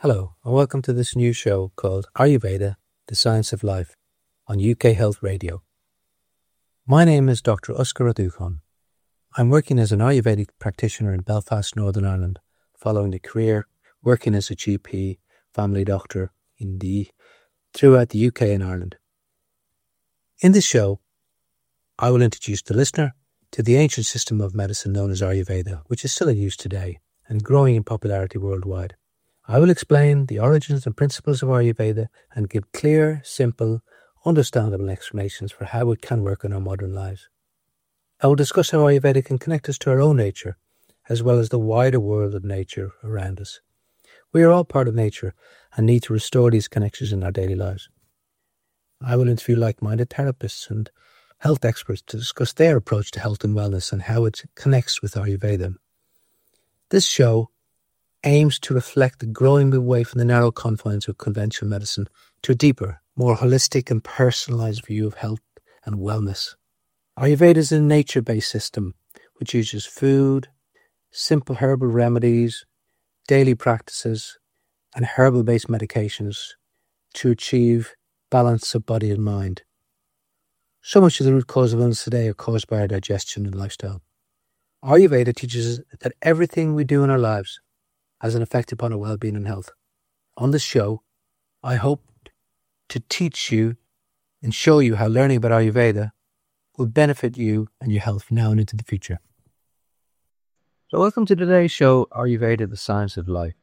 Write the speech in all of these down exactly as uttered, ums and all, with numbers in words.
Hello, and welcome to this new show called Ayurveda, The Science of Life on U K Health Radio. My name is Doctor Uskar Adukon. I'm working as an Ayurvedic practitioner in Belfast, Northern Ireland, following a career working as a G P, family doctor in the throughout the U K and Ireland. In this show, I will introduce the listener to the ancient system of medicine known as Ayurveda, which is still in use today and growing in popularity worldwide. I will explain the origins and principles of Ayurveda and give clear, simple, understandable explanations for how it can work in our modern lives. I will discuss how Ayurveda can connect us to our own nature, as well as the wider world of nature around us. We are all part of nature and need to restore these connections in our daily lives. I will interview like-minded therapists and health experts to discuss their approach to health and wellness and how it connects with Ayurveda. This show aims to reflect the growing away from the narrow confines of conventional medicine to a deeper, more holistic and personalised view of health and wellness. Ayurveda is a nature-based system which uses food, simple herbal remedies, daily practices and herbal-based medications to achieve balance of body and mind. So much of the root cause of illness today are caused by our digestion and lifestyle. Ayurveda teaches us that everything we do in our lives has an effect upon our well-being and health. On this show, I hope to teach you and show you how learning about Ayurveda will benefit you and your health now and into the future. So welcome to today's show, Ayurveda, The Science of Life.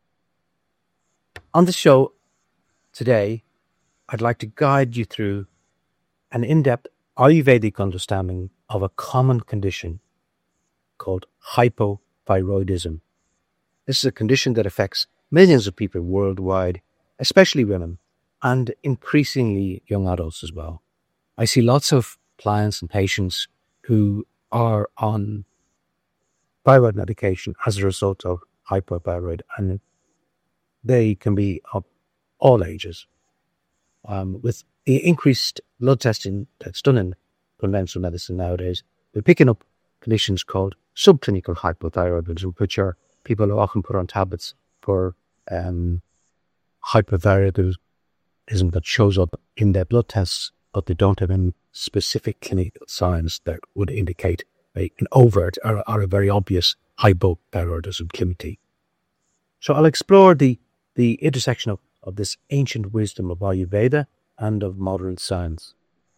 On the show today, I'd like to guide you through an in-depth Ayurvedic understanding of a common condition called hypothyroidism. This is a condition that affects millions of people worldwide, especially women, and increasingly young adults as well. I see lots of clients and patients who are on thyroid medication as a result of hypothyroid, and they can be of all ages. Um, with the increased blood testing that's done in conventional medicine nowadays, we're picking up conditions called subclinical hypothyroidism, which are people are often put on tablets for um, hypothyroidism that shows up in their blood tests, but they don't have any specific clinical signs that would indicate a, an overt or, or a very obvious hypothyroidism clinically. So I'll explore the, the intersection of, of this ancient wisdom of Ayurveda and of modern science.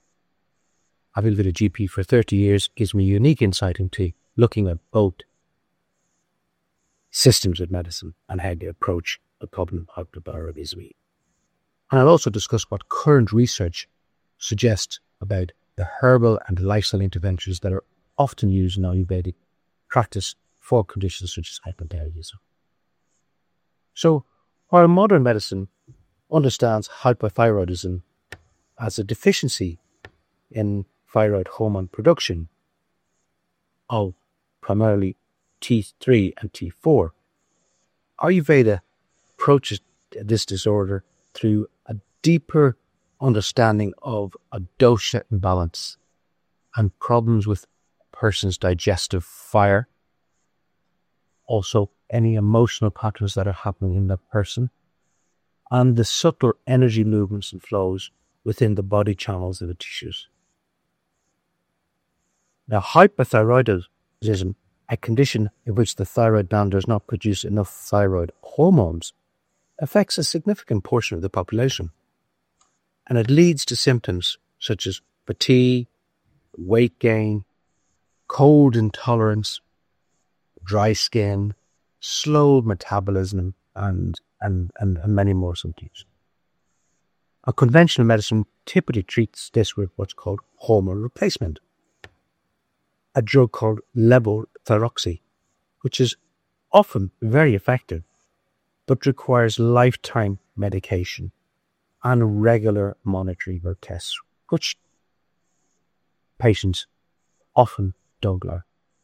Having been a G P for thirty years gives me unique insight into looking at both systems of medicine and how they approach the problem of hypothyroidism. And I'll also discuss what current research suggests about the herbal and lifestyle interventions that are often used in Ayurvedic practice for conditions such as hypothyroidism. So, while modern medicine understands hypothyroidism as a deficiency in thyroid hormone production of primarily T three and T four, Ayurveda approaches this disorder through a deeper understanding of a dosha imbalance and problems with a person's digestive fire, also any emotional patterns that are happening in that person, and the subtle energy movements and flows within the body channels of the tissues. Now, hypothyroidism, a condition in which the thyroid gland does not produce enough thyroid hormones, affects a significant portion of the population. And it leads to symptoms such as fatigue, weight gain, cold intolerance, dry skin, slow metabolism, and, and, and many more symptoms. A conventional medicine typically treats this with what's called hormone replacement, a drug called levothyroxine, which is often very effective, but requires lifetime medication and regular monitoring or tests, which patients often don't learn.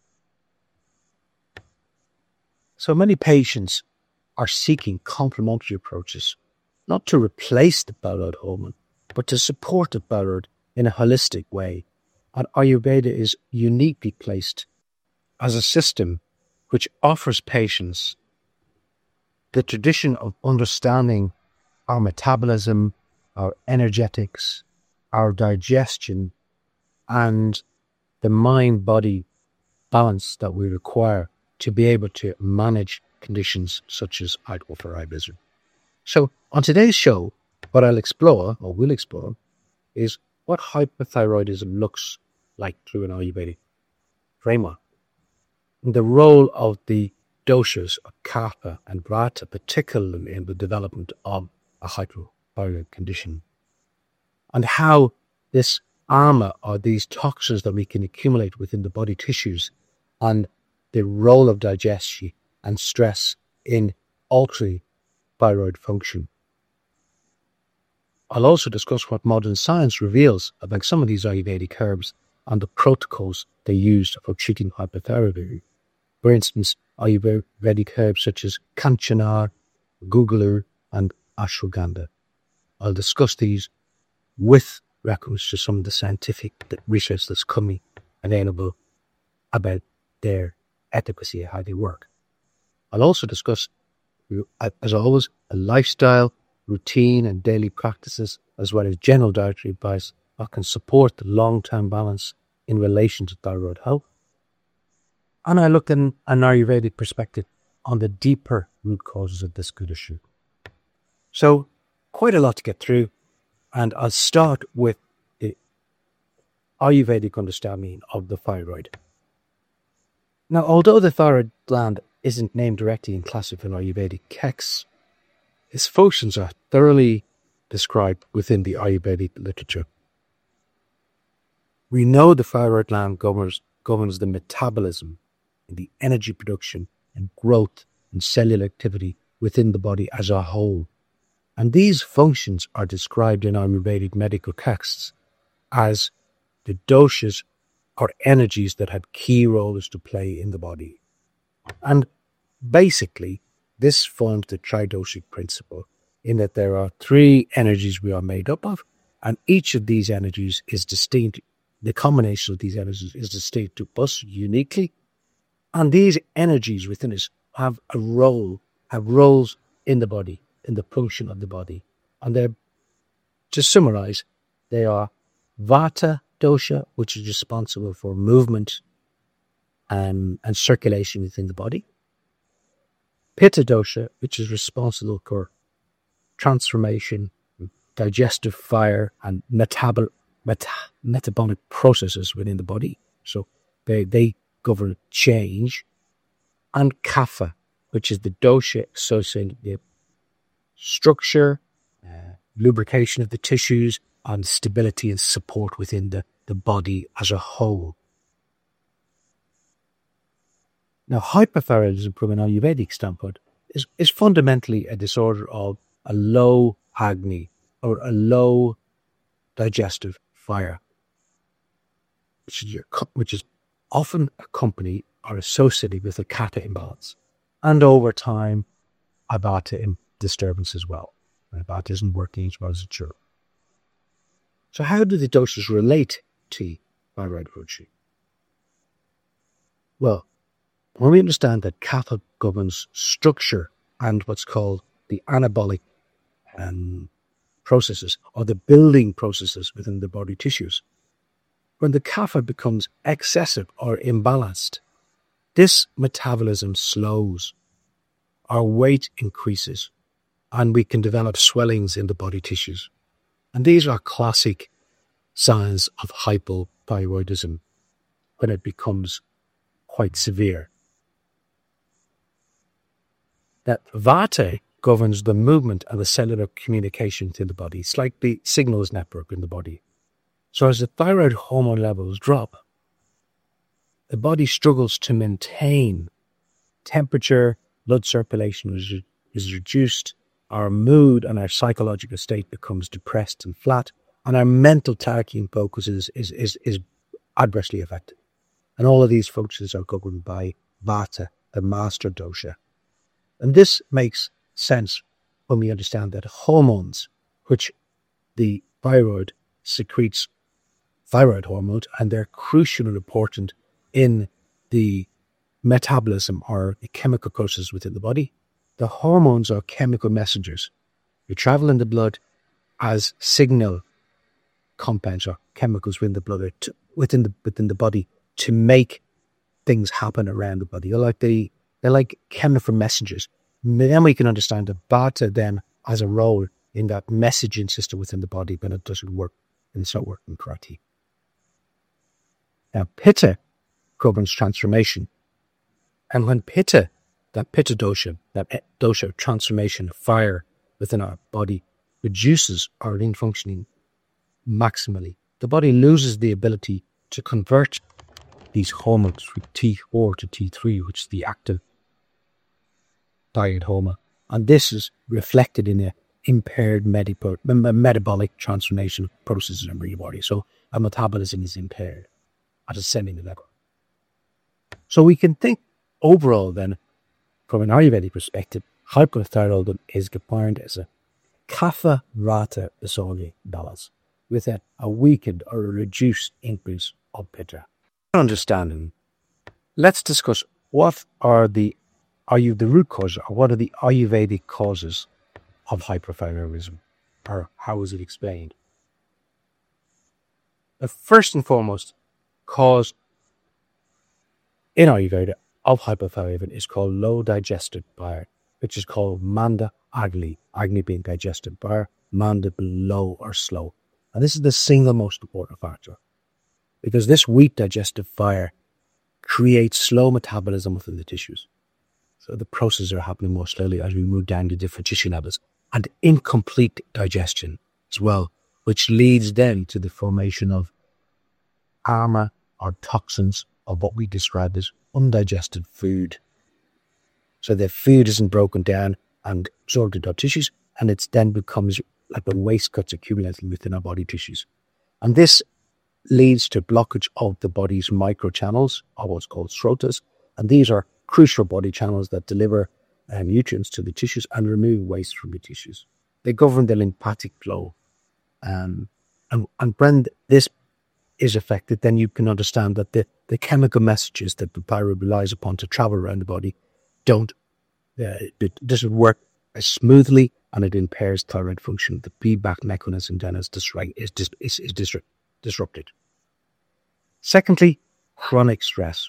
So many patients are seeking complementary approaches, not to replace the thyroid hormone, but to support the thyroid in a holistic way. And Ayurveda is uniquely placed as a system which offers patients the tradition of understanding our metabolism, our energetics, our digestion, and the mind-body balance that we require to be able to manage conditions such as hypothyroidism. So on today's show, what I'll explore, or will explore, is what hypothyroidism looks like through an Ayurvedic framework, and the role of the doshas of Kapha and Vata, particularly in the development of a hypothyroid condition, and how this armor or these toxins that we can accumulate within the body tissues and the role of digestion and stress in altering thyroid function. I'll also discuss what modern science reveals about some of these Ayurvedic herbs and the protocols they used for treating hypothyroidism. For instance, Ayurvedic herbs such as Kanchanar, Guggulur, and Ashwagandha. I'll discuss these with reference to some of the scientific research that's coming available about their efficacy, how they work. I'll also discuss, as always, a lifestyle, routine and daily practices, as well as general dietary advice that can support the long-term balance in relation to thyroid health. And I look in an Ayurvedic perspective on the deeper root causes of this condition. So, quite a lot to get through, and I'll start with the Ayurvedic understanding of the thyroid. Now, although the thyroid gland isn't named directly in classical Ayurvedic texts, its functions are thoroughly described within the Ayurvedic literature. We know the thyroid gland governs, governs the metabolism and the energy production and growth and cellular activity within the body as a whole. And these functions are described in Ayurvedic medical texts as the doshas or energies that have key roles to play in the body. And basically, this forms the tridoshic principle, in that there are three energies we are made up of, and each of these energies is distinct. The combination of these energies is distinct to us uniquely, and these energies within us have a role, have roles in the body, in the function of the body. And they're, to summarize, they are Vata dosha, which is responsible for movement and, and circulation within the body. Pitta dosha, which is responsible for transformation, digestive fire, and metabol, meta, metabolic processes within the body. So they, they govern change. And Kapha, which is the dosha associated with structure, uh, lubrication of the tissues, and stability and support within the, the body as a whole. Now, hypothyroidism from an Ayurvedic standpoint is, is fundamentally a disorder of a low agni or a low digestive fire, which is, your, which is often accompanied or associated with a Kapha imbalance. And over time, a Vata disturbance as well. And Vata isn't working as well as it should. So how do the doshas relate to thyroid function? Well, when we understand that Kapha governs structure and what's called the anabolic um, processes, or the building processes within the body tissues, when the Kapha becomes excessive or imbalanced, this metabolism slows, our weight increases, and we can develop swellings in the body tissues. And these are classic signs of hypothyroidism when it becomes quite severe. That Vata governs the movement and the cellular communication in the body. It's like the signals network in the body. So as the thyroid hormone levels drop, the body struggles to maintain temperature, blood circulation is, is reduced, our mood and our psychological state becomes depressed and flat, and our mental clarity and focus is, is, is, is adversely affected. And all of these functions are governed by Vata, the master dosha. And this makes sense when we understand that hormones, which the thyroid secretes thyroid hormones, and they're crucial and important in the metabolism or the chemical processes within the body. the hormones are chemical messengers. They travel in the blood as signal compounds or chemicals within the blood, or to, within the within the body to make things happen around the body. They're like they they're like chemical messengers. Then we can understand that Vata then has a role in that messaging system within the body when it doesn't work and it's not working correctly. Now, Pitta governs transformation. And when Pitta, that Pitta dosha, that dosha of transformation of fire within our body, reduces our lean functioning maximally, the body loses the ability to convert these hormones from T four to T three, which is the active thyroid hormone. And this is reflected in a impaired medipo- metabolic transformation processes in your body. So our metabolism is impaired at a cellular level. So we can think overall then, from an Ayurvedic perspective, hypothyroidism is defined as a kapha-vata disorder balance with a, a weakened or a reduced increase of Pitta. Understanding, let's discuss what are the are you the root cause, or what are the Ayurvedic causes of hypothyroidism, or how is it explained? The first and foremost cause in Ayurveda of hypothyroidism is called low digested bile, which is called Manda Agni, Agni being digested bile, Manda being low or slow. And this is the single most important factor, because this weak digestive fire creates slow metabolism within the tissues. So the processes are happening more slowly as we move down to different tissue levels, and incomplete digestion as well, which leads then to the formation of ama or toxins of what we describe as undigested food. So the food isn't broken down and absorbed into our tissues, and it then becomes like the waste cuts accumulating within our body tissues. And this leads to blockage of the body's microchannels, or what's called srotas, and these are crucial body channels that deliver uh, nutrients to the tissues and remove waste from the tissues. They govern the lymphatic flow. Um, and, and when this is affected, then you can understand that the, the chemical messages that the thyroid relies upon to travel around the body don't, uh, it doesn't work as smoothly, and it impairs thyroid function. The feedback mechanism then is, disri- is, dis- is, is dis- disrupted. Secondly, chronic stress.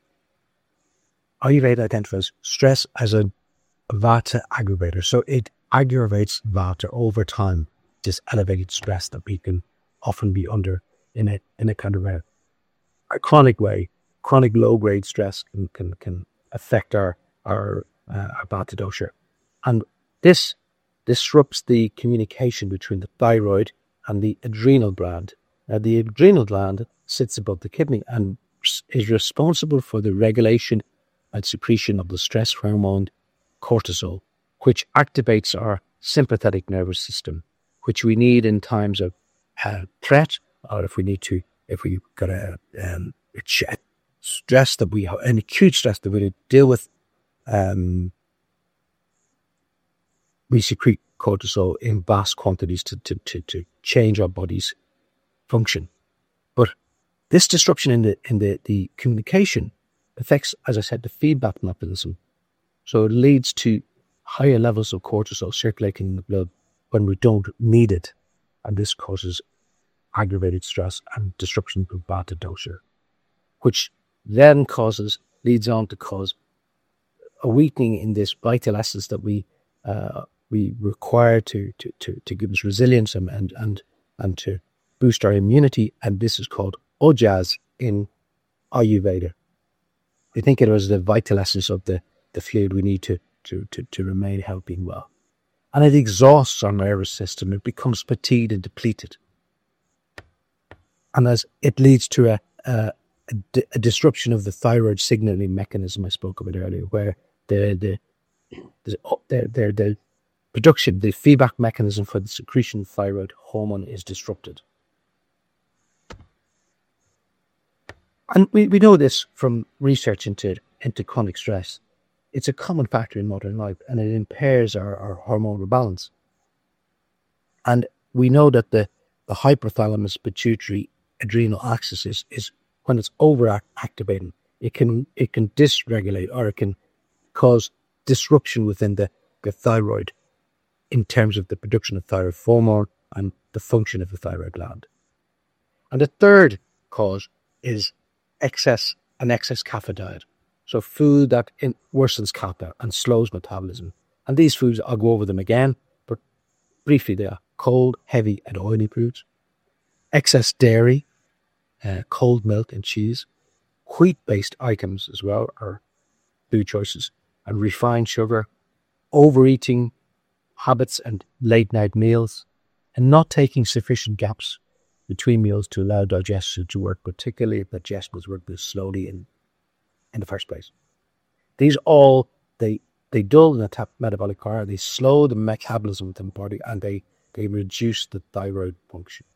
Ayurveda identifies stress as a vata aggravator. So it aggravates vata over time, this elevated stress that we can often be under in a in a kind of a, a chronic way. Chronic low-grade stress can can, can affect our, our, uh, our vata dosha. And this disrupts the communication between the thyroid and the adrenal gland. Now, the adrenal gland sits above the kidney and is responsible for the regulation and secretion of the stress hormone cortisol, which activates our sympathetic nervous system, which we need in times of uh, threat, or if we need to, if we've got a, um, a stress that we have, an acute stress that we need to deal with. Um, we secrete cortisol in vast quantities to, to, to, to change our body's function. But this disruption in the in the, the communication affects, as I said, the feedback mechanism. So it leads to higher levels of cortisol circulating in the blood when we don't need it. And this causes aggravated stress and disruption of vata dosha, which then causes, leads on to cause a weakening in this vital essence that we uh, we require to, to, to, to give us resilience and, and, and, and to boost our immunity. And this is called ojas in Ayurveda. They think it was the vital essence of the, the fluid we need to, to, to, to remain healthy and well. And it exhausts our nervous system. It becomes fatigued and depleted. And as it leads to a, a, a, a disruption of the thyroid signaling mechanism I spoke about earlier, where the the the, the, the, the production, the feedback mechanism for the secretion of thyroid hormone is disrupted. And we, we know this from research into, into chronic stress. It's a common factor in modern life, and it impairs our, our hormonal balance. And we know that the, the hypothalamus pituitary adrenal axis is, is when it's overactivating, it can it can dysregulate, or it can cause disruption within the, the thyroid in terms of the production of thyroid hormone and the function of the thyroid gland. And the third cause is excess an excess kapha diet. So food that in, worsens kapha and slows metabolism. And these foods, I'll go over them again, but briefly they are cold, heavy and oily foods, excess dairy, uh, cold milk and cheese, wheat-based items as well are food choices, and refined sugar, overeating habits and late-night meals, and not taking sufficient gaps between meals to allow digestion to work, particularly if digestion was working slowly in, in the first place. These all, they they dull the metabolic car, they slow the metabolism within the body, and they, they reduce the thyroid function.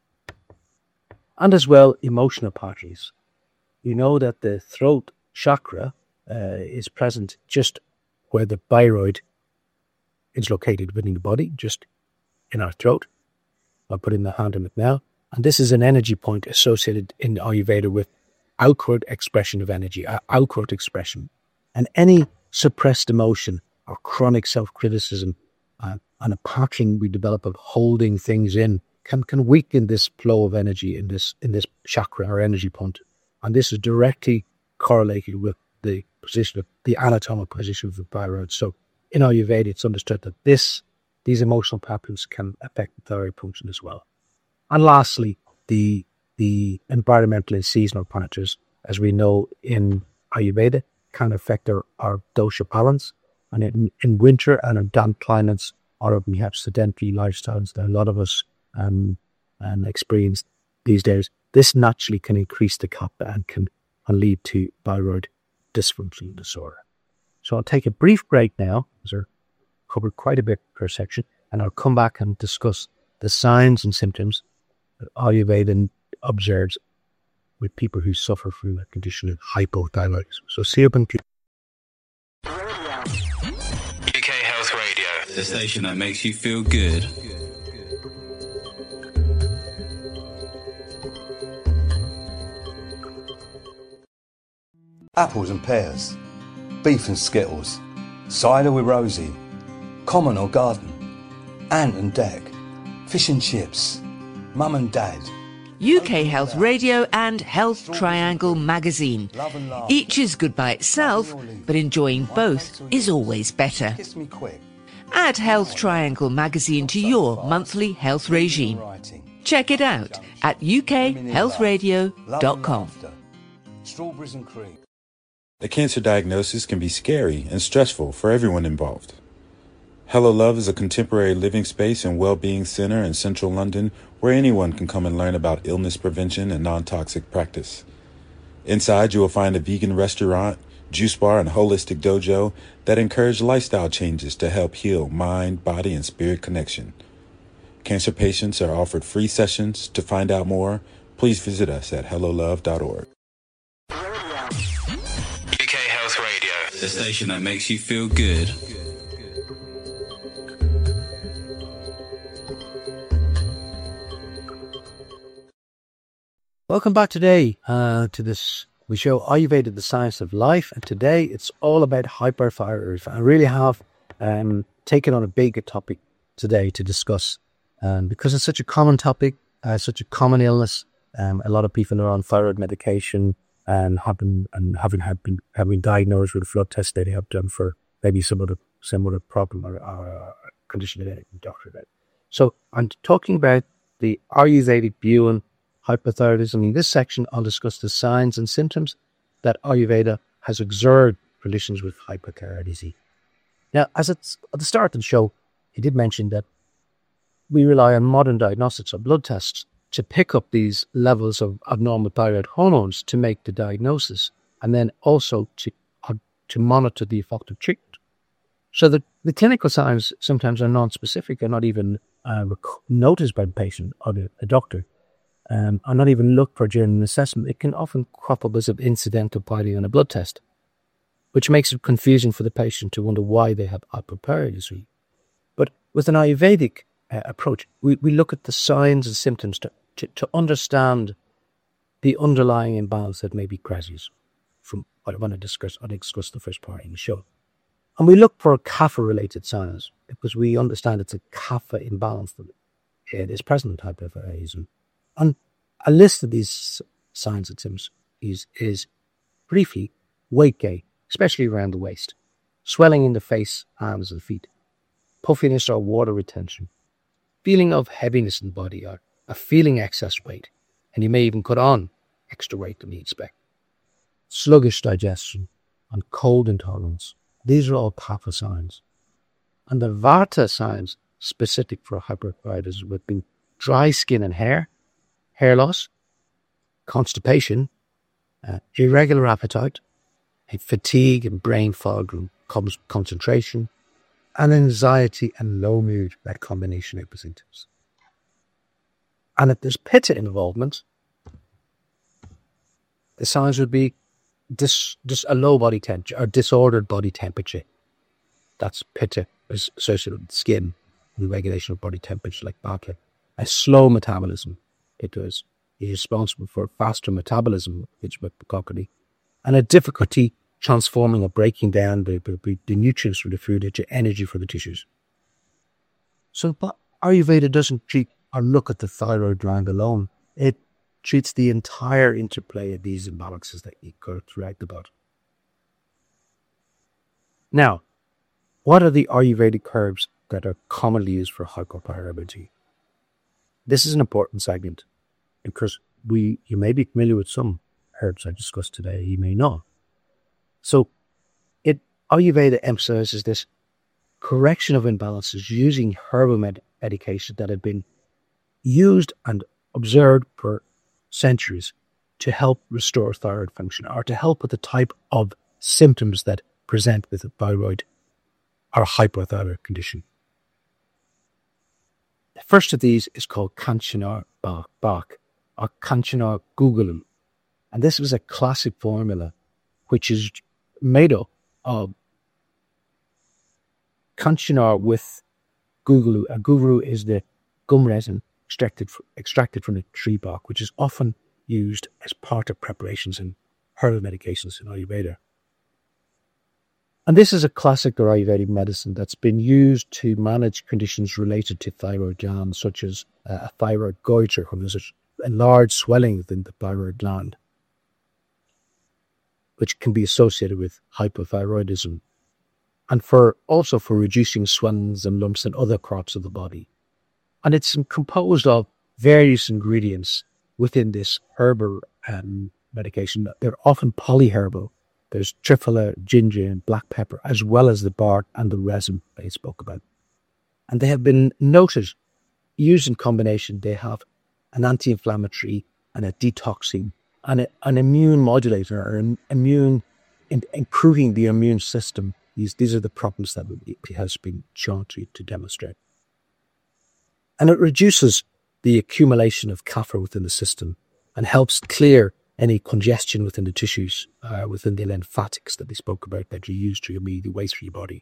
And as well, emotional patterns. You know that the throat chakra uh, is present just where the thyroid is located within the body, just in our throat. I'll put in the hand on it now. And this is an energy point associated in Ayurveda with outward expression of energy, outward expression. And any suppressed emotion or chronic self-criticism uh, and a pattern we develop of holding things in can, can weaken this flow of energy in this in this chakra or energy point. And this is directly correlated with the position of the anatomical position of the thyroid. So in Ayurveda, it's understood that this these emotional patterns can affect the thyroid function as well. And lastly, the the environmental and seasonal factors, as we know in Ayurveda, can affect our, our dosha balance. And in, in winter and in damp climates, or we have sedentary lifestyles that a lot of us um, and experience these days, this naturally can increase the kapha and can, can lead to thyroid dysfunction disorder. So I'll take a brief break now, as I've covered quite a bit per section, and I'll come back and discuss the signs and symptoms that Ayurveda observes with people who suffer from a condition of hypothyroidism. So see you in U K Health Radio, the station that makes you feel good. Apples and pears, beef and skittles, cider with Rosie, common or garden, ant and deck, fish and chips, mum and dad. U K Health Radio and Health Triangle magazine. Each is good by itself, but enjoying both is always better. Add Health Triangle magazine to your monthly health regime. Check it out at u k health radio dot com. Strawberries and cream. A cancer diagnosis can be scary and stressful for everyone involved. Hello Love is a contemporary living space and well-being center in central London where anyone can come and learn about illness prevention and non-toxic practice. Inside, you will find a vegan restaurant, juice bar, and holistic dojo that encourage lifestyle changes to help heal mind, body, and spirit connection. Cancer patients are offered free sessions. To find out more, please visit us at hello love dot org. U K Health Radio, the station that makes you feel good. Welcome back today uh, to this. We show Ayurveda, the science of life, and today it's all about hyperthyroidism. I really have um, taken on a big topic today to discuss, um, because it's such a common topic, uh, such a common illness. Um, a lot of people are on thyroid medication and have been and having had been have been diagnosed with a blood test that they have done for maybe some other some other problem or, or condition that the doctor did. So I'm talking about the Ayurvedic view on hypothyroidism. In this section, I'll discuss the signs and symptoms that Ayurveda has observed relations with hypothyroidism. Now, as it's at the start of the show, he did mention that we rely on modern diagnostics or blood tests to pick up these levels of abnormal thyroid hormones to make the diagnosis, and then also to uh, to monitor the effect of treatment. So the, the clinical signs sometimes are non-specific and not even uh, noticed by the patient or the, the doctor. Um, are not even looked for during an assessment. It can often crop up as an incidental finding on a blood test, which makes it confusing for the patient to wonder why they have hypothyroidism. But with an Ayurvedic uh, approach, we, we look at the signs and symptoms to, to, to understand the underlying imbalance that may be present from what I want to discuss, I discussed the first part in the show. And we look for kapha-related signs because we understand it's a kapha imbalance that it is present in hypothyroidism. And a list of these signs and symptoms is, is briefly weight gain, especially around the waist, swelling in the face, arms and feet, puffiness or water retention, feeling of heaviness in the body or a feeling excess weight, and you may even put on extra weight than you expect, sluggish digestion and cold intolerance. These are all kapha signs. And the vata signs specific for hyperthyroidism would be dry skin and hair, hair loss, constipation, uh, irregular appetite, fatigue and brain fog and concentration, and anxiety and low mood, that combination of symptoms. And if there's pitta involvement, the signs would be Dis, dis, a low body temperature or disordered body temperature. That's pitta is associated with skin and regulation of body temperature like vata. A slow metabolism. It is responsible for faster metabolism, which with Pukakati, and a difficulty transforming or breaking down the, the, the nutrients from the food into energy for the tissues. So but Ayurveda doesn't treat or look at the thyroid gland alone. It treats the entire interplay of these imbalances that occur throughout the body. Now, what are the Ayurvedic herbs that are commonly used for hypothyroidism? This is an important segment because we you may be familiar with some herbs I discussed today, you may not. So, it Ayurveda emphasizes this correction of imbalances using herbal med- medication that have been used and observed for centuries to help restore thyroid function or to help with the type of symptoms that present with a thyroid or hypothyroid condition. The first of these is called Kanchanar Bach or Kanchanar Gugulum. And this was a classic formula which is made up of Kanchanar with Gugulu. A Gugulu is the gum resin extracted, extracted from the tree bark, which is often used as part of preparations in herbal medications in Ayurveda. And this is a classic Ayurvedic medicine that's been used to manage conditions related to thyroid glands, such as uh, a thyroid goiter, when there's a, a large swelling within the thyroid gland, which can be associated with hypothyroidism, and for also for reducing swellings and lumps in other parts of the body. And it's composed of various ingredients within this herbal um, medication. They're often polyherbal. There's triphala, ginger, and black pepper, as well as the bark and the resin I spoke about. And they have been noted, used in combination, they have an anti-inflammatory and a detoxing and a, an immune modulator or an immune, in, improving the immune system. These, these are the problems that it has been shown to, to demonstrate. And it reduces the accumulation of kapha within the system and helps clear any congestion within the tissues, uh, within the lymphatics that they spoke about that you use to move the waste through your body.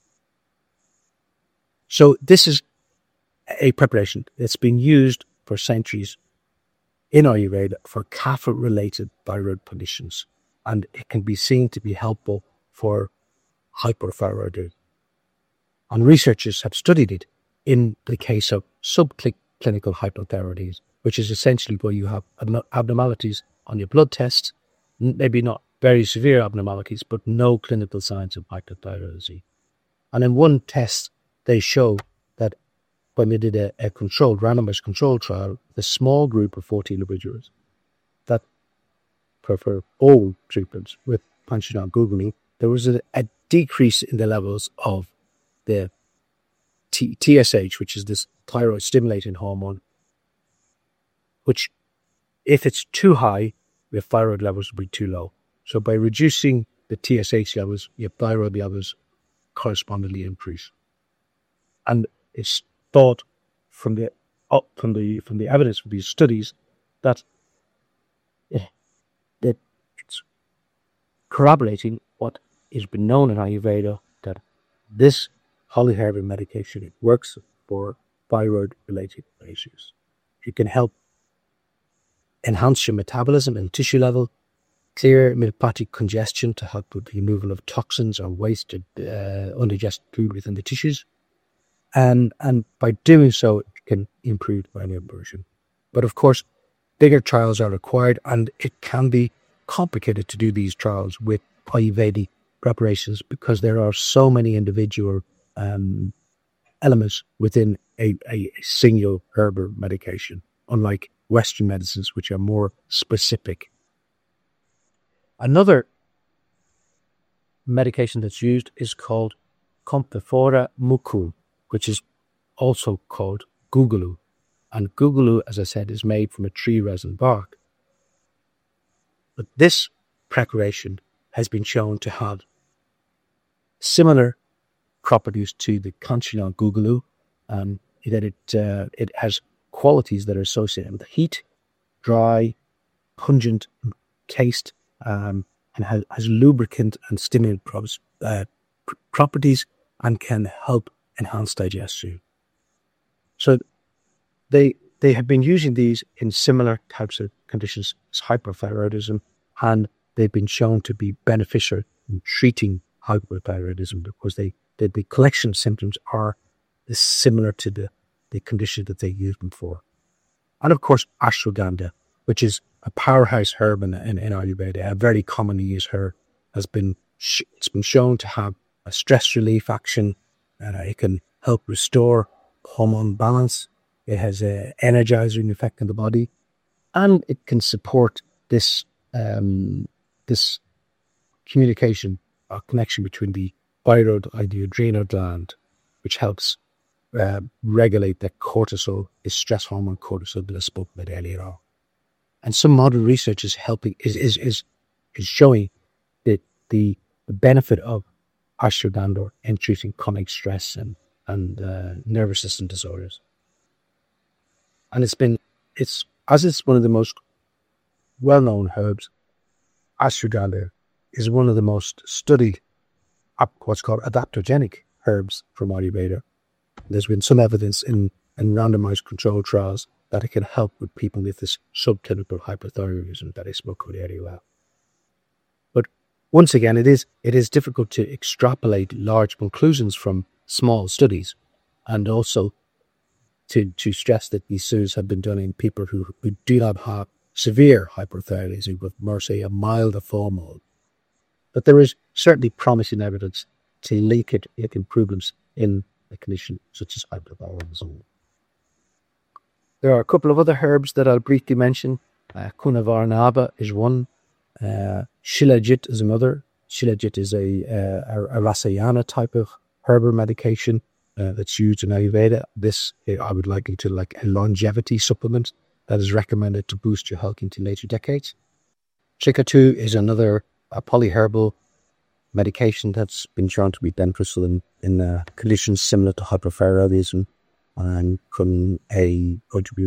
So this is a preparation that's been used for centuries in Ayurveda for kapha-related thyroid conditions, and it can be seen to be helpful for hyperthyroidism. And researchers have studied it in the case of subclinical hypothyroidism, which is essentially where you have abnormalities on your blood tests, maybe not very severe abnormalities, but no clinical signs of hypothyroidism. And in one test, they show that when we did a, a controlled, randomized control trial, the small group of fourteen individuals, that for, for all treatments with Kanchanar Gugulu, there was a, a decrease in the levels of the T- TSH, which is this thyroid stimulating hormone, which, if it's too high, your thyroid levels will be too low. So by reducing the T S H levels, your thyroid levels correspondingly increase. And it's thought from the up from the from the evidence from these studies that that it's corroborating what has been known in Ayurveda, that this polyherbal medication, it works for thyroid-related issues. It can help enhance your metabolism and tissue level, clear lymphatic congestion to help with the removal of toxins or wasted uh, undigested food within the tissues. And, and by doing so, it can improve bowel inversion. But of course, bigger trials are required, and it can be complicated to do these trials with Ayurvedic preparations because there are so many individual um, elements within a, a single herbal medication, unlike Western medicines, which are more specific. Another medication that's used is called Comfifera mucu, which is also called Guggulu. And Guggulu, as I said, is made from a tree resin bark. But this preparation has been shown to have similar properties to the Conchion Guggulu, um, that it uh, it has qualities that are associated with heat, dry, pungent taste, um, and has, has lubricant and stimulant props, uh, pr- properties and can help enhance digestion. So they they have been using these in similar types of conditions as hyperthyroidism, and they've been shown to be beneficial in treating hyperthyroidism because they, they the collection of symptoms are similar to the, the condition that they used them for. And of course, ashwagandha, which is a powerhouse herb in, in, in Ayurveda, a very commonly used herb, has been sh- it's been shown to have a stress relief action, and uh, it can help restore hormone balance. It has an energizing effect on the body, and it can support this um, this communication or connection between the thyroid and the adrenal gland, which helps uh, regulate the cortisol, the stress hormone cortisol that I spoke about earlier on. And some modern research is helping is is is, is showing that the, the benefit of ashwagandha in treating chronic stress and and uh, nervous system disorders. And it's been it's as it's one of the most well-known herbs, ashwagandha is one of the most studied, what's called adaptogenic herbs from Ayurveda. There's been some evidence in, in randomized controlled trials that it can help with people with this subclinical hyperthyroidism that I spoke about earlier. But once again, it is it is difficult to extrapolate large conclusions from small studies, and also to, to stress that these studies have been done in people who, who do not have severe hyperthyroidism with, more say, a milder form of. But there is certainly promising evidence to link it with improvements in a condition such as hyperthyroidism. There are a couple of other herbs that I'll briefly mention. Uh, Kunavarnava is one. Uh, Shilajit is another. Shilajit is a, uh, a, a Rasayana type of herbal medication uh, that's used in Ayurveda. This, I would liken to like a longevity supplement that is recommended to boost your health into later decades. Chikatu is another a polyherbal medication that's been shown to be beneficial in, in uh, conditions similar to hyperthyroidism and from a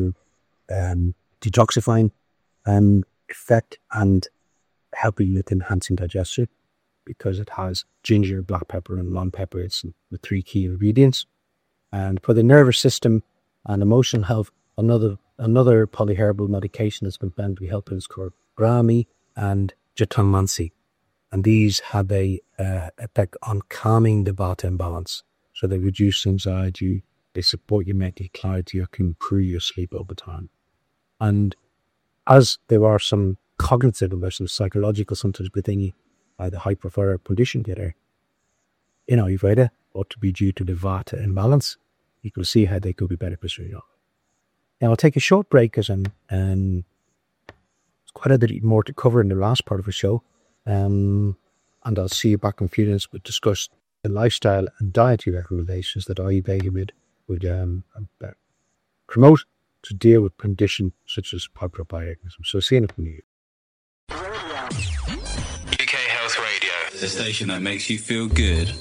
um, detoxifying um, effect and helping with enhancing digestion because it has ginger, black pepper and long pepper. It's the three key ingredients. And for the nervous system and emotional health, another another polyherbal medication that's been found to be helpful is called Brahmi and Jatamansi. And these have a uh, effect on calming the Vata imbalance. So they reduce anxiety, they support your mental clarity, or can improve your sleep over time. And as there are some cognitive or some psychological symptoms within uh, the hyperthyroid condition that are in Ayurveda, ought to be due to the Vata imbalance, you can see how they could be beneficial. Now I'll take a short break as I'm, um, there's quite a bit more to cover in the last part of the show. Um, and I'll see you back in a few minutes to discuss the lifestyle and dietary recommendations that Ayurveda would, would um, promote to deal with conditions such as hyperthyroidism. So see you in a few. U K Health Radio, the station that makes you feel good.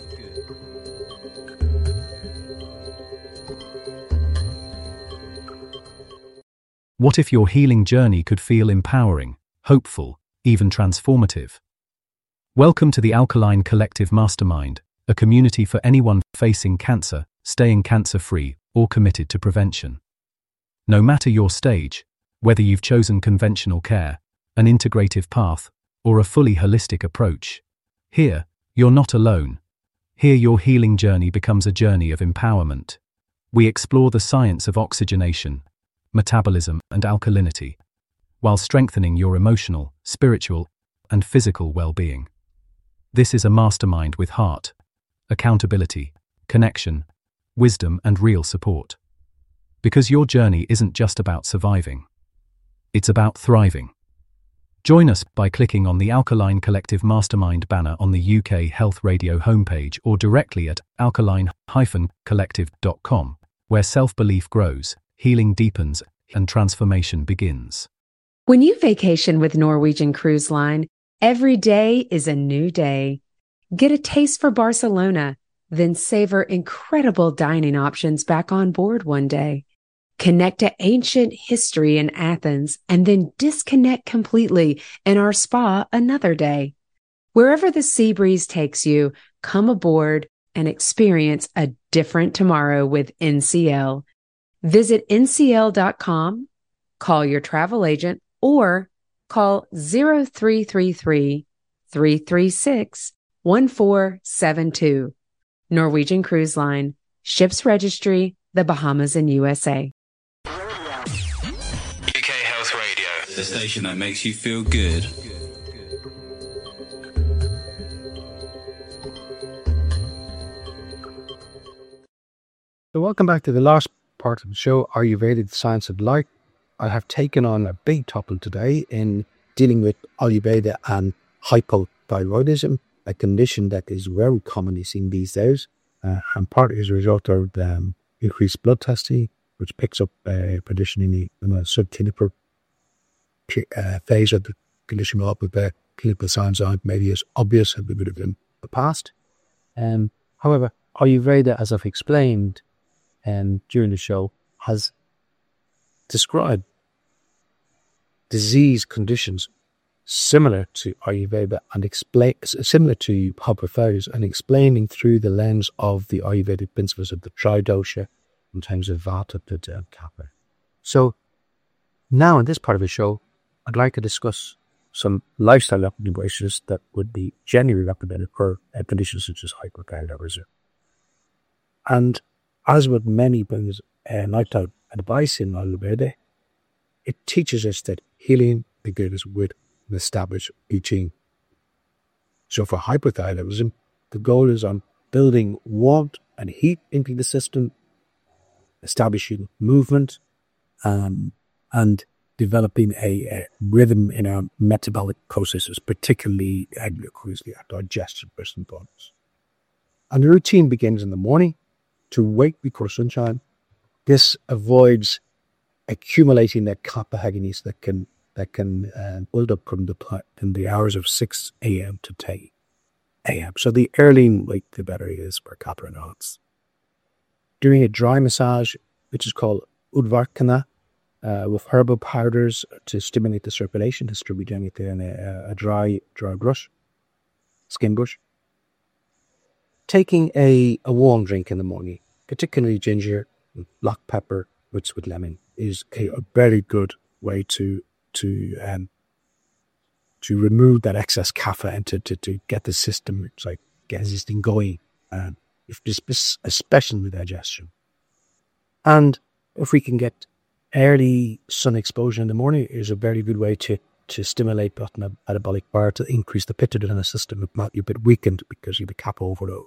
What if your healing journey could feel empowering, hopeful, even transformative? Welcome to the Alkaline Collective Mastermind, a community for anyone facing cancer, staying cancer-free, or committed to prevention. No matter your stage, whether you've chosen conventional care, an integrative path, or a fully holistic approach, here, you're not alone. Here your healing journey becomes a journey of empowerment. We explore the science of oxygenation, metabolism, and alkalinity, while strengthening your emotional, spiritual, and physical well-being. This is a mastermind with heart, accountability, connection, wisdom, and real support. Because your journey isn't just about surviving. It's about thriving. Join us by clicking on the Alkaline Collective Mastermind banner on the U K Health Radio homepage or directly at alkaline dash collective dot com, where self-belief grows, healing deepens, and transformation begins. When you vacation with Norwegian Cruise Line, every day is a new day. Get a taste for Barcelona, then savor incredible dining options back on board one day. Connect to ancient history in Athens and then disconnect completely in our spa another day. Wherever the sea breeze takes you, come aboard and experience a different tomorrow with N C L. Visit N C L dot com, call your travel agent, or call zero three three three, three three six, one four seven two. Norwegian Cruise Line, Ships Registry, the Bahamas and U S A. U K Health Radio, the station that makes you feel good. So welcome back to the last part of the show, Ayurveda, the Science of Life. I have taken on a big topic today in dealing with Ayurveda and hypothyroidism, a condition that is very commonly seen these days, uh, and partly as a result of um, increased blood testing, which picks up uh, traditionally in a subclinical uh, phase of the condition, up with the clinical signs aren't maybe as obvious as we would have been in the past. Um, however, Ayurveda, as I've explained um, during the show, has described disease conditions similar to Ayurveda and explain similar to hypothyroidism, and explaining through the lens of the Ayurvedic principles of the tridosha in terms of Vata, Pitta, and Kapha. So now in this part of the show, I'd like to discuss some lifestyle recommendations that would be generally recommended for uh, conditions such as hypothyroidism. And as with many things, uh, lifestyle advice in Ayurveda, it teaches us that healing begins with an established routine. So for hypothyroidism, the goal is on building warmth and heat into the system, establishing movement, um, and developing a, a rhythm in our metabolic processes, particularly glucose, our digestion response. And the routine begins in the morning to wake before sunshine. This avoids accumulating that kapha agonies that can that can uh, build up from the in the hours of six a.m. to ten a.m. So the earlier you wake, the better it is for kapha anodes. Doing a dry massage, which is called udvarkana, uh, with herbal powders to stimulate the circulation, distributing it in a, a dry, dry brush, skin brush. Taking a, a warm drink in the morning, particularly ginger, black pepper, mixed with lemon, is a, a very good way to to um, to remove that excess kapha and to, to, to get the system, it's like get this thing going, um, if this, especially with digestion. And if we can get early sun exposure in the morning, is a very good way to to stimulate both metabolic fire, to increase the pitta in the system. If not, you're a bit weakened because you have the kapha overload.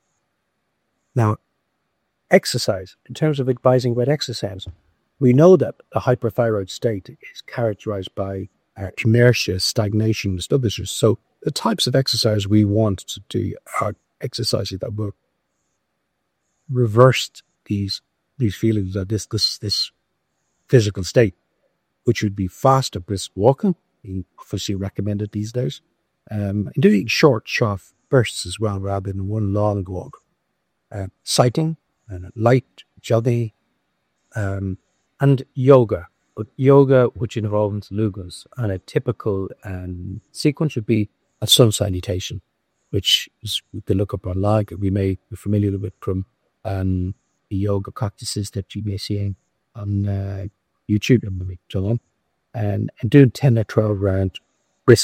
Now, exercise. In terms of advising about exercise, we know that the hyperthyroid state is characterized by uh, inertia, stagnation, sluggishness. So the types of exercise we want to do are exercises that will reverse these these feelings of this this this physical state, which would be faster brisk walking, being obviously recommended these days, um, and doing short, sharp bursts as well, rather than one long walk. Uh, cycling, and light jogging, um, and yoga. But yoga, which involves lugas, and a typical um, sequence would be a sun salutation, which is we can look up online. We may be familiar with from um, the yoga practices that you may see on uh, YouTube and so on, and, and doing ten or twelve rounds briskly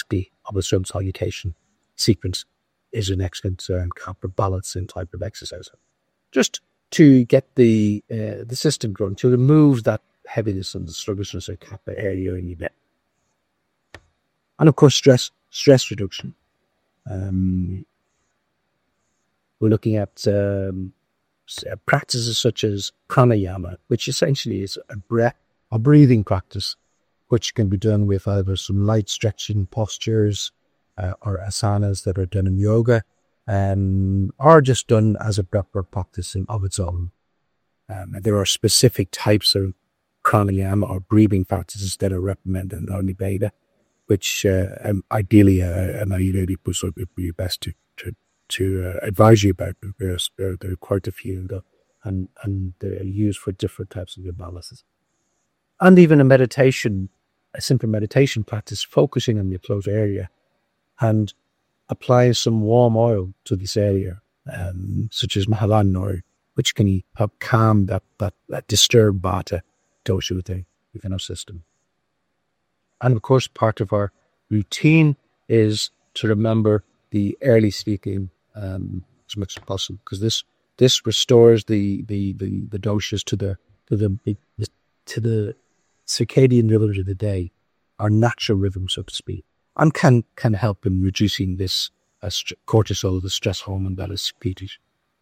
Abhasram salutation sequence is an excellent um, counterbalancing type of exercise. Just to get the uh, the system going, to remove that heaviness and the sluggishness of kappa area in your neck. And of course, stress stress reduction. Um, we're looking at um, practices such as pranayama, which essentially is a breath, a breathing practice, which can be done with either some light stretching postures uh, or asanas that are done in yoga, um, or just done as a breathwork practice in, of its own. Um, there are specific types of pranayama or breathing practices that are recommended in Ayurveda, which uh, um, ideally uh, an Ayurvedic person would be best to to, to uh, advise you about, because there are quite a few, and, and, and they're used for different types of imbalances. And even a meditation, a simple meditation practice, focusing on the throat area and applying some warm oil to this area, um, such as Mahalan oil, which can help calm that, that, that disturbed Vata dosha within, within our system. And of course, part of our routine is to remember the early sleeping um, as much as possible, because this this restores the the, the, the doshas to the to the to the circadian rhythms of the day, our natural rhythm, so to speak, and can can help in reducing this uh, st- cortisol, the stress hormone that is secreted.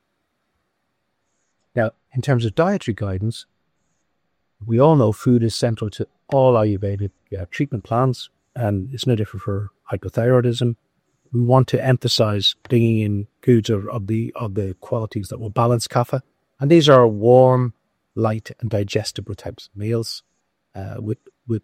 Now, in terms of dietary guidance, we all know food is central to all Ayurvedic uh, treatment plans, and it's no different for hypothyroidism. We want to emphasize bringing in foods of, of the of the qualities that will balance kapha, and these are warm, light, and digestible types of meals uh, with with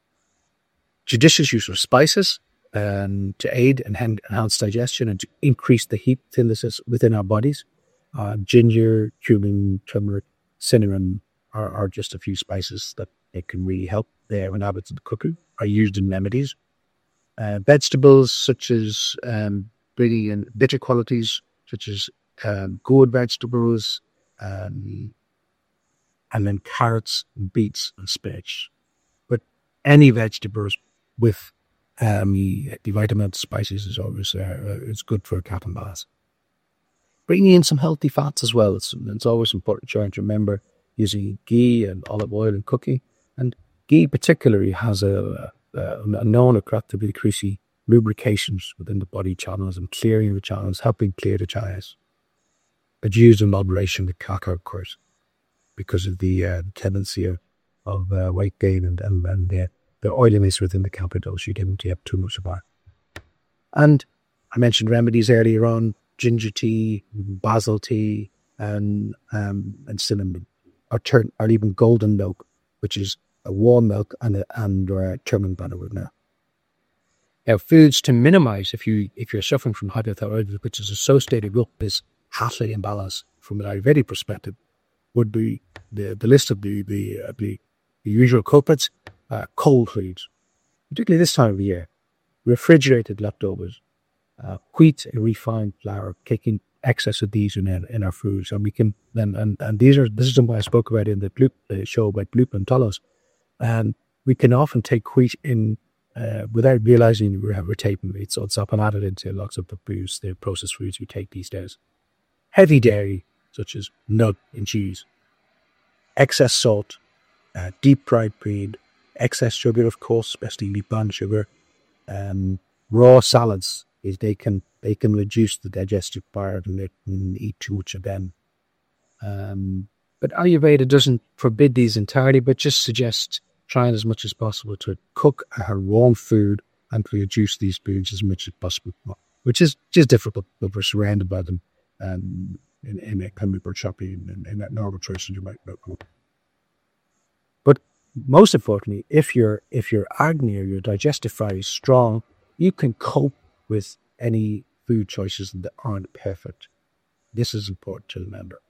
judicious use of spices um, to aid and enhance digestion and to increase the heat synthesis within our bodies. Uh, ginger, cumin, turmeric, cinnamon are, are just a few spices that it can really help there when habits of the cooking are used in remedies. Uh, vegetables such as um, bringing in bitter qualities, such as um, gourd vegetables, um, and then carrots, and beets, and spinach. But any vegetables with um, the, the vitamin spices is always uh, it's good for kapha and balance. Bringing in some healthy fats as well. It's, it's always important trying to remember using ghee and olive oil in cooking. And ghee particularly has a, a, a known attractive increasing lubrications within the body channels and clearing the channels, helping clear the channels. It's used in moderation with kapha, of course, because of the uh, tendency of, of uh, weight gain and, and, and the, the oiliness within the kapha dose. You get to have too much of it. And I mentioned remedies earlier on: ginger tea, basil tea, and um, and cinnamon, or turn, or even golden milk, which is a warm milk and a, and or a turmeric butter with now. Now, foods to minimise if you if you're suffering from hypothyroidism, which is associated with this Hatha imbalance from an Ayurvedic perspective, would be the, the list of the the, uh, the the usual culprits: uh, cold foods, particularly this time of the year, refrigerated leftovers. Uh, wheat and refined flour, taking excess of these in our, in our foods, and we can then and, and these are this is what I spoke about in the bloop, uh, show about bloop and tolos, and we can often take wheat in uh, without realizing we're, we're taking it. So it's often added into lots of the foods, the processed foods we take these days. Heavy dairy such as milk and cheese, excess salt, uh, deep fried bread, excess sugar, of course, especially refined sugar, um, raw salads. Is they can they can reduce the digestive fire and they can eat too much of them. Um, but Ayurveda doesn't forbid these entirely, but just suggests trying as much as possible to cook a warm food and to reduce these foods as much as possible, which is just difficult, but we're surrounded by them um, in, in a chemical shopping and in, in that normal choices you might know. But most importantly, if your if your agni or your digestive fire is strong, you can cope with any food choices that aren't perfect. This is important to remember.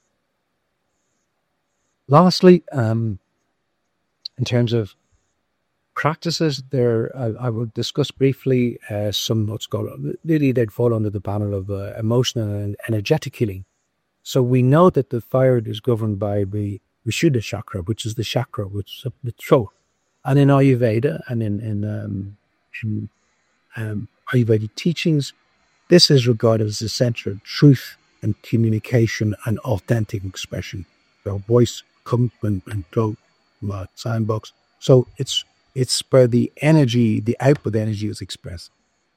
Lastly, um, in terms of practices, there I, I will discuss briefly uh, some what's called, really they'd fall under the panel of uh, emotional and energetic healing. So we know that the fire is governed by the Vishuddha chakra, which is the chakra which is up the throat. And in Ayurveda and in, in, um, in um, Ayurvedic teachings, this is regarded as the center of truth and communication and authentic expression. Your voice comes and, and go from a sound box. So it's it's where the energy, the output energy is expressed.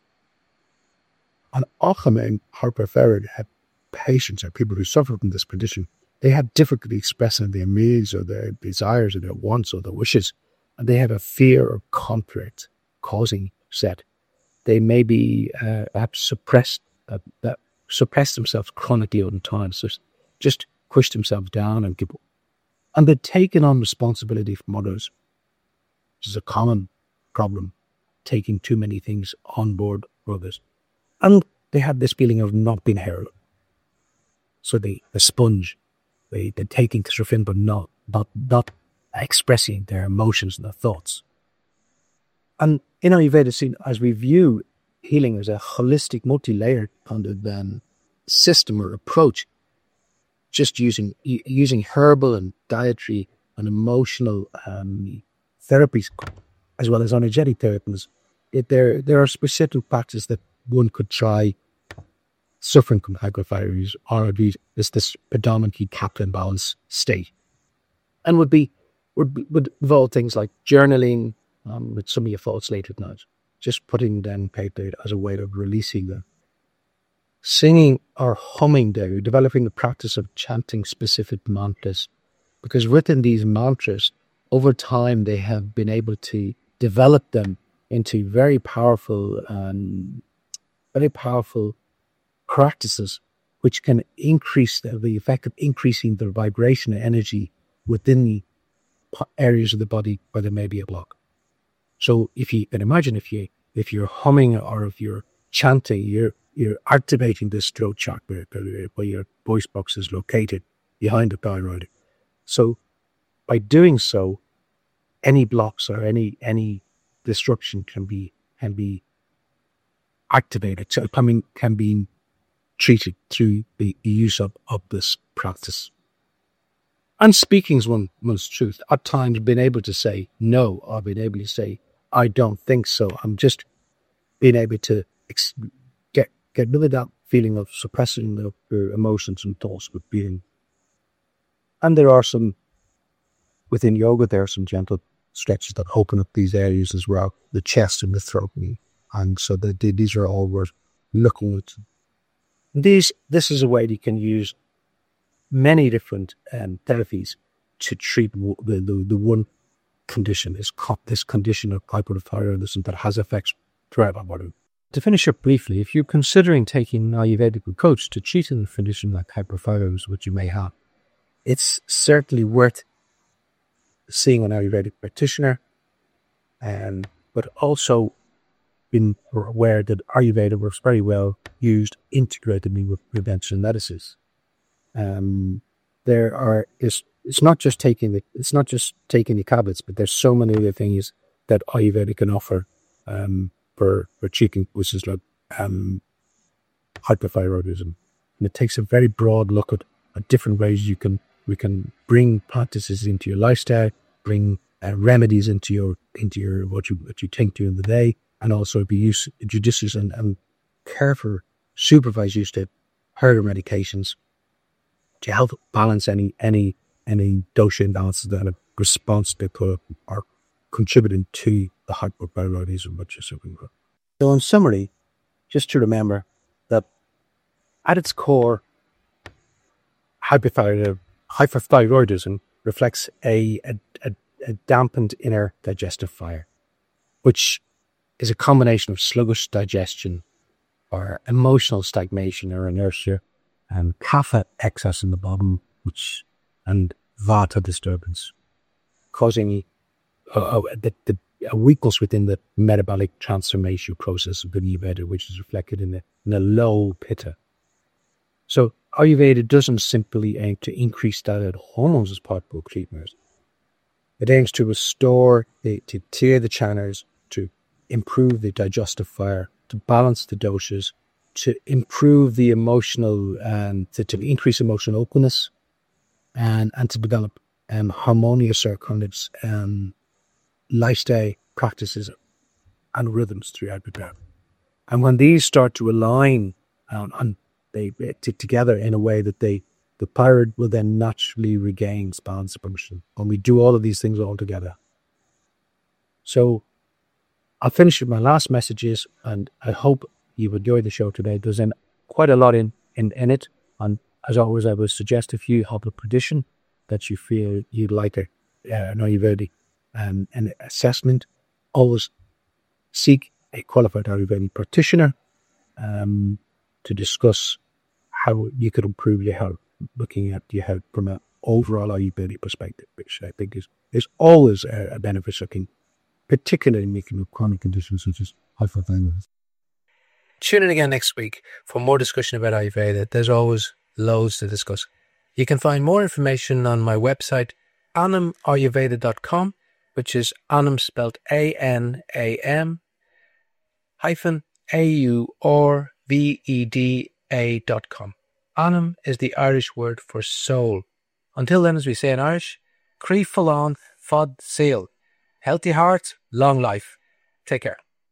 And often in hyperthyroid patients or people who suffer from this condition, they have difficulty expressing their needs or their desires or their wants or their wishes. And they have a fear of conflict causing upset. They may be uh, perhaps suppressed, uh, that suppress themselves chronically over time. So just push themselves down and give up. And they're taking on responsibility from others, which is a common problem, taking too many things on board for others. And they have this feeling of not being heard. So they, the sponge, they, they're taking stuff in, but not, not, not expressing their emotions and their thoughts. And in Ayurveda, as we view healing as a holistic, multi-layered kind of um, system or approach, just using using herbal and dietary and emotional um, therapies, as well as energetic therapies, it, there there are specific practices that one could try suffering from hypothyroidism, or at least is this predominantly capital imbalance state, and would be would be, would involve things like journaling, um, with some of your thoughts late at night, just putting down paper as a way of releasing them. Singing or humming there, developing the practice of chanting specific mantras, because within these mantras, over time, they have been able to develop them into very powerful, um, very powerful practices, which can increase the, the effect of increasing the vibration and energy within the areas of the body where there may be a block. So if you can imagine, if you if you're humming or if you're chanting, you're you're activating this throat chakra where your voice box is located behind the thyroid. So by doing so, any blocks or any any disruption can be can be activated. So I mean, can be treated through the use of, of this practice. And speaking is one one's truth. At times, being able to say no, or being able to say I don't think so. I'm just being able to ex- get get rid of that feeling of suppressing the, your emotions and thoughts with being. And there are some, within yoga, there are some gentle stretches that open up these areas as well, the chest and the throat. And so the, the, these are all worth looking at. These, this is a way that you can use many different um, therapies to treat the, the, the one condition, this, this condition of hypothyroidism that has effects throughout our body. To finish up briefly, if you're considering taking an Ayurvedic approach to treating a condition like hypothyroidism, which you may have, it's certainly worth seeing an Ayurvedic practitioner, um, but also being aware that Ayurveda works very well used integratedly with prevention medicines. Um, there are it's it's not just taking the it's not just taking the tablets, but there's so many other things that Ayurveda can offer um, for for treating, which is like um, hypothyroidism, and it takes a very broad look at, at different ways you can we can bring practices into your lifestyle, bring uh, remedies into your into your what you what you think during the day, and also be use judicious and, and careful supervised use of herbal medications to help balance any any any dosha imbalances that are response they put are contributing to the hypothyroidism that you're suffering from. So in summary, just to remember that at its core, hypothyroid, hypothyroidism reflects a, a, a, a dampened inner digestive fire, which is a combination of sluggish digestion or emotional stagnation or inertia, and kapha excess in the bottom, which and vata disturbance, causing a, a, the, the, a weakness within the metabolic transformation process of the Ayurveda, which is reflected in the, in the low pitta. So Ayurveda doesn't simply aim to increase thyroid hormones as part of treatment. It aims to restore, the, to clear the channels, to improve the digestive fire, to balance the doshas, to improve the emotional and to, to increase emotional openness, and and to develop um, harmonious or kind of um, lifestyle practices and rhythms throughout the day. And when these start to align on, on they t- together in a way that they, the pirate will then naturally regain span permission. When we do all of these things all together. So I'll finish with my last messages, and I hope you've enjoyed the show today. There's in, quite a lot in, in, in it. And as always, I would suggest if you have a prediction that you feel you'd like a, uh, an Ayurvedic um, an assessment, always seek a qualified Ayurvedic practitioner um, to discuss how you could improve your health, looking at your health from an overall Ayurvedic perspective, which I think is, is always a, a beneficial thing, particularly in making up chronic conditions such as hypothyroidism. Tune in again next week for more discussion about Ayurveda. There's always loads to discuss. You can find more information on my website, anam ayurveda dot com, which is Anam spelled A N A M hyphen A U R V E D A dot com. Anam is the Irish word for soul. Until then, as we say in Irish, Crí Falán Fad Seal. Healthy heart, long life. Take care.